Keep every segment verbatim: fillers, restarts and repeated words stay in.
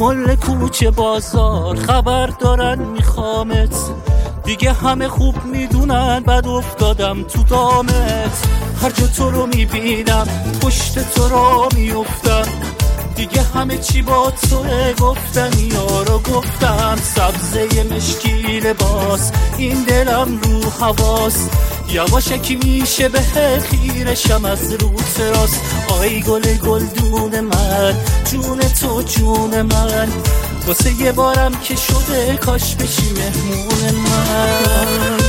کل کوچه بازار خبر دارن میخوامت، دیگه همه خوب میدونن بد افتادم تو دامت. هر جا تو رو میبینم پشت تو را میفتم، دیگه همه چی با توه، گفتم یارو گفتم. سبزه مشکی لباس این دلم رو حواس، یواشکی میشه به خیرشم از رو تراس. آی گل گلدون من، جون تو جون من، واسه یه بارم که شده کاش بشی مهمون من.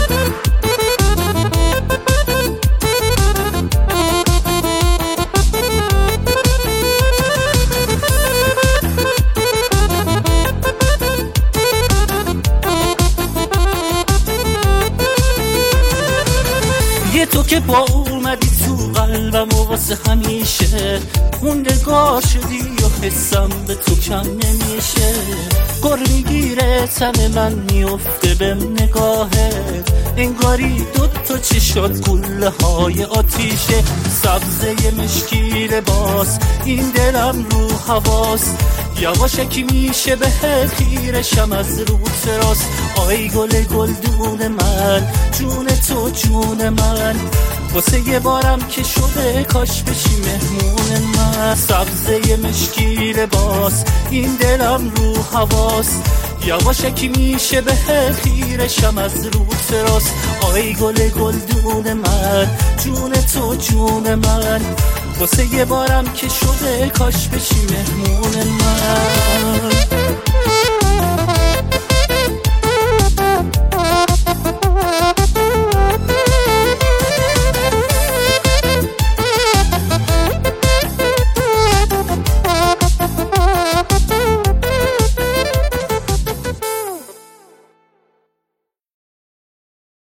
یه تو که با اومدی تو قلبم و واسه همیشه موندگار شدی و حسم به تو کم نمیشه. گر میگیره تن من میفته به نگاهت، انگاری دوتا چشات گله های آتیشه. سبزه مشکی لباس این دلم رو حواس، یواشکی میشه به خیرشم از رو تراس. آی گل گلدون من، جون تو جون من، واسه یه بارم که شده کاش بشی مهمون من. سبزه مشکی لباس این دلم رو حواس، یواشکی میشه به خیرشم از رو تراس. آی گل گلدون من، جون تو جون من، واسه یه بارم که شده کاش بشی مهمون من.